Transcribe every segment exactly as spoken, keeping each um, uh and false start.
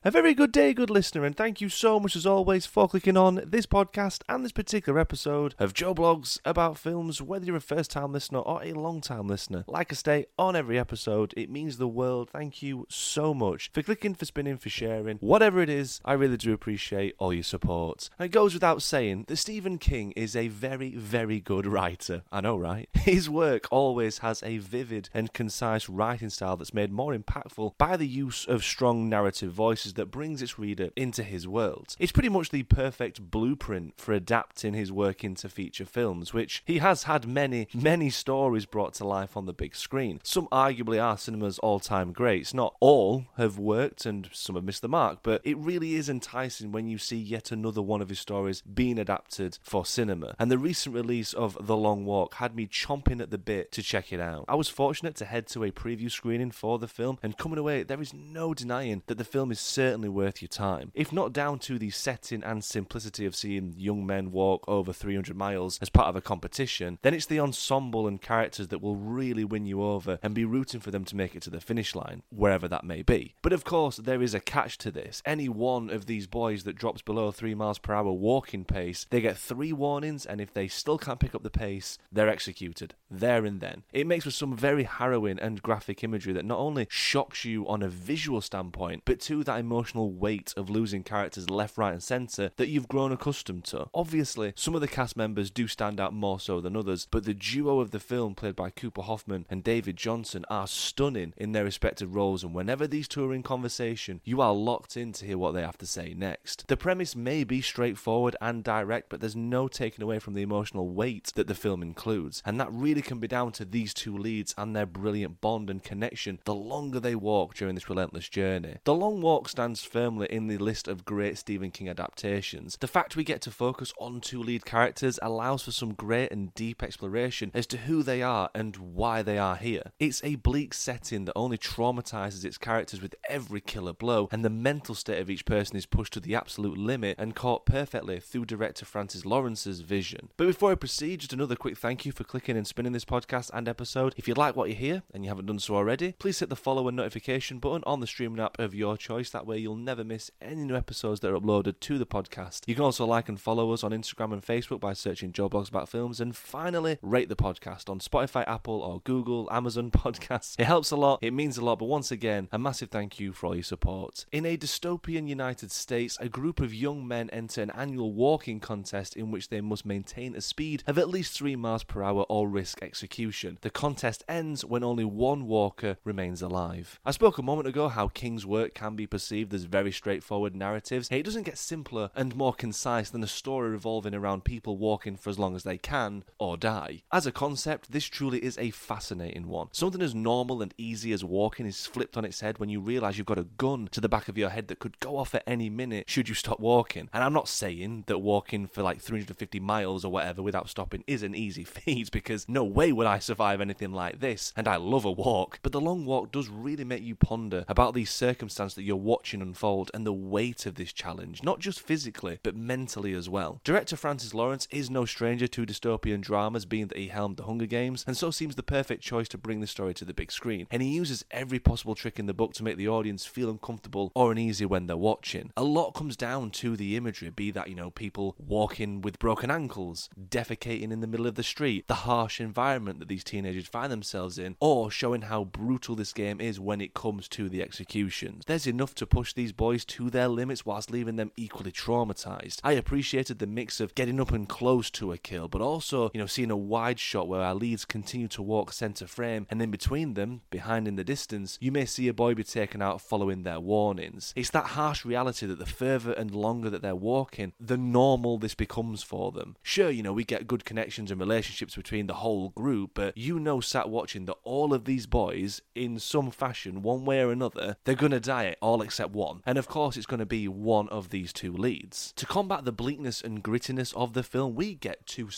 A very good day, good listener, and thank you so much as always for clicking on this podcast and this particular episode of Joe Blogs about films, whether you're a first-time listener or a long-time listener. Like I say on every episode, it means the world. Thank you so much for clicking, for spinning, for sharing. Whatever it is, I really do appreciate all your support. And it goes without saying that Stephen King is a very, very good writer. I know, right? His work always has a vivid and concise writing style that's made more impactful by the use of strong narrative voices that brings its reader into his world. It's pretty much the perfect blueprint for adapting his work into feature films, which he has had many, many stories brought to life on the big screen. Some arguably are cinema's all-time greats. Not all have worked and some have missed the mark, but it really is enticing when you see yet another one of his stories being adapted for cinema. And the recent release of The Long Walk had me chomping at the bit to check it out. I was fortunate to head to a preview screening for the film, and coming away, there is no denying that the film is certainly worth your time. If not down to the setting and simplicity of seeing young men walk over three hundred miles as part of a competition, then it's the ensemble and characters that will really win you over and be rooting for them to make it to the finish line, wherever that may be. But of course, there is a catch to this. Any one of these boys that drops below three miles per hour walking pace, they get three warnings, and if they still can't pick up the pace, they're executed. There and then. It makes for some very harrowing and graphic imagery that not only shocks you on a visual standpoint, but to that emotional weight of losing characters left, right and centre that you've grown accustomed to. Obviously, some of the cast members do stand out more so than others, but the duo of the film, played by Cooper Hoffman and David Johnson, are stunning in their respective roles, and whenever these two are in conversation, you are locked in to hear what they have to say next. The premise may be straightforward and direct, but there's no taking away from the emotional weight that the film includes, and that really can be down to these two leads and their brilliant bond and connection the longer they walk during this relentless journey. The Long Walk stands firmly in the list of great Stephen King adaptations. The fact we get to focus on two lead characters allows for some great and deep exploration as to who they are and why they are here. It's a bleak setting that only traumatises its characters with every killer blow, and the mental state of each person is pushed to the absolute limit and caught perfectly through director Francis Lawrence's vision. But before I proceed, just another quick thank you for clicking and spinning this podcast and episode. If you like what you hear and you haven't done so already, please hit the follow and notification button on the streaming app of your choice. That way you'll never miss any new episodes that are uploaded to the podcast. You can also like and follow us on Instagram and Facebook by searching Joe Blogs About Films, and finally rate the podcast on Spotify, Apple or Google, Amazon Podcasts. It helps a lot, it means a lot, but once again, a massive thank you for all your support. In a dystopian United States, a group of young men enter an annual walking contest in which they must maintain a speed of at least three miles per hour or risk execution. The contest ends when only one walker remains alive. I spoke a moment ago how King's work can be perceived as very straightforward narratives. It doesn't get simpler and more concise than a story revolving around people walking for as long as they can or die. As a concept, this truly is a fascinating one. Something as normal and easy as walking is flipped on its head when you realise you've got a gun to the back of your head that could go off at any minute should you stop walking. And I'm not saying that walking for like three hundred fifty miles or whatever without stopping is an easy feat, because no way would I survive anything like this, and I love a walk. But The Long Walk does really make you ponder about these circumstances that you're watching unfold and the weight of this challenge, not just physically, but mentally as well. Director Francis Lawrence is no stranger to dystopian dramas, being that he helmed The Hunger Games, and so seems the perfect choice to bring the story to the big screen. And he uses every possible trick in the book to make the audience feel uncomfortable or uneasy when they're watching. A lot comes down to the imagery, be that, you know, people walking with broken ankles, defecating in the middle of the street, the harsh environment that these teenagers find themselves in, or showing how brutal this game is when it comes to the executions. There's enough to push these boys to their limits whilst leaving them equally traumatized. I appreciated the mix of getting up and close to a kill, but also, you know, seeing a wide shot where our leads continue to walk centre frame, and in between them, behind in the distance, you may see a boy be taken out following their warnings. It's that harsh reality that the further and longer that they're walking, the normal this becomes for them. Sure, you know, we get good connections and relationships between the whole group, but you know, sat watching, that all of these boys, in some fashion, one way or another, they're gonna die, all except one. And of course it's gonna be one of these two leads. To combat the bleakness and grittiness of the film, we get two spectacular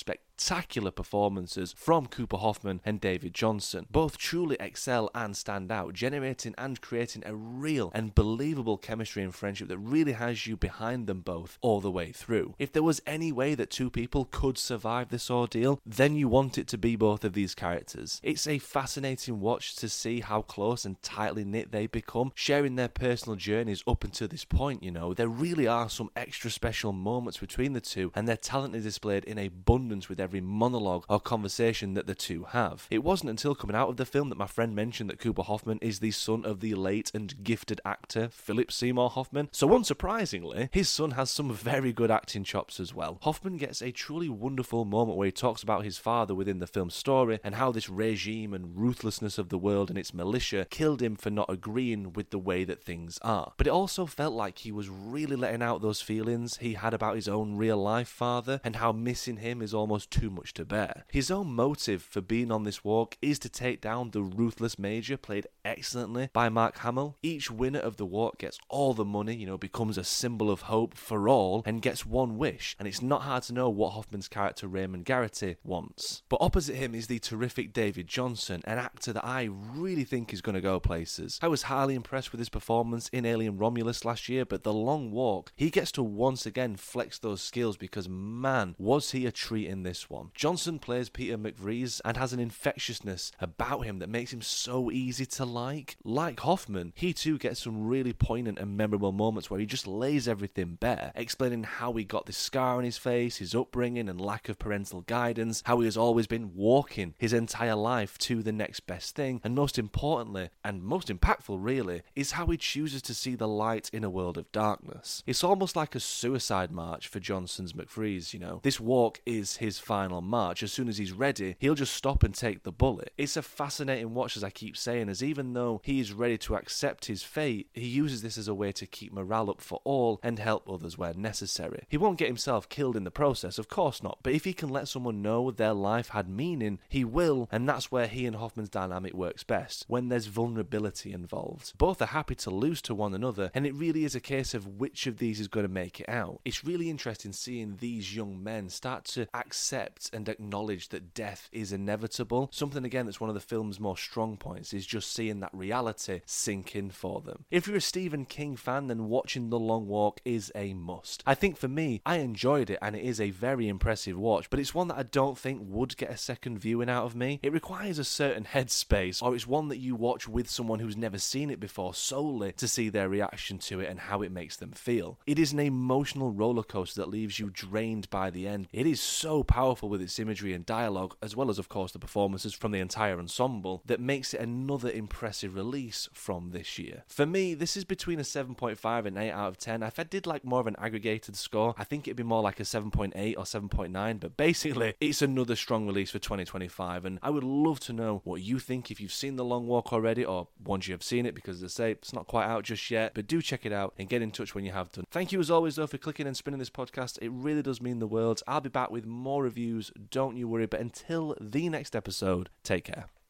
spectacular performances from Cooper Hoffman and David Johnson. Both truly excel and stand out, generating and creating a real and believable chemistry and friendship that really has you behind them both all the way through. If there was any way that two people could survive this ordeal, then you want it to be both of these characters. It's a fascinating watch to see how close and tightly knit they become, sharing their personal journeys up until this point, you know. There really are some extra special moments between the two, and their talent is displayed in abundance with every monologue or conversation that the two have. It wasn't until coming out of the film that my friend mentioned that Cooper Hoffman is the son of the late and gifted actor Philip Seymour Hoffman, so unsurprisingly, his son has some very good acting chops as well. Hoffman gets a truly wonderful moment where he talks about his father within the film's story and how this regime and ruthlessness of the world and its militia killed him for not agreeing with the way that things are. But it also felt like he was really letting out those feelings he had about his own real-life father and how missing him is almost too much to bear. His own motive for being on this walk is to take down the ruthless Major, played excellently by Mark Hamill. Each winner of the walk gets all the money, you know, becomes a symbol of hope for all, and gets one wish, and it's not hard to know what Hoffman's character Raymond Garrity wants. But opposite him is the terrific David Johnson, an actor that I really think is going to go places. I was highly impressed with his performance in Alien Romulus last year, but The Long Walk, he gets to once again flex those skills because, man, was he a treat in this one. Johnson plays Peter McVries and has an infectiousness about him that makes him so easy to like. Like Hoffman, he too gets some really poignant and memorable moments where he just lays everything bare, explaining how he got this scar on his face, his upbringing and lack of parental guidance, how he has always been walking his entire life to the next best thing, and most importantly, and most impactful really, is how he chooses to see the light in a world of darkness. It's almost like a suicide march for Johnson's McVries, you know. This walk is his final march. As soon as he's ready, he'll just stop and take the bullet. It's a fascinating watch, as I keep saying, as even though he is ready to accept his fate, he uses this as a way to keep morale up for all and help others where necessary. He won't get himself killed in the process, of course not, but if he can let someone know their life had meaning, he will, and that's where he and Hoffman's dynamic works best, when there's vulnerability involved. Both are happy to lose to one another, and it really is a case of which of these is going to make it out. It's really interesting seeing these young men start to accept and acknowledge that death is inevitable. Something, again, that's one of the film's more strong points, is just seeing that reality sink in for them. If you're a Stephen King fan, then watching The Long Walk is a must. I think for me, I enjoyed it, and it is a very impressive watch, but it's one that I don't think would get a second viewing out of me. It requires a certain headspace, or it's one that you watch with someone who's never seen it before solely to see their reaction to it and how it makes them feel. It is an emotional roller coaster that leaves you drained by the end. It is so powerful with its imagery and dialogue, as well as of course the performances from the entire ensemble, that makes it another impressive release from this year. For me, this is between a seven point five and eight out of ten. If I did like more of an aggregated score, I think it'd be more like a seven point eight or seven point nine, but basically it's another strong release for twenty twenty-five, and I would love to know what you think if you've seen The Long Walk already, or once you have seen it, because as I say, it's not quite out just yet, but do check it out and get in touch when you have done. Thank you as always though for clicking and spinning this podcast. It really does mean the world. I'll be back with more reviews, don't you worry, but until the next episode, take care.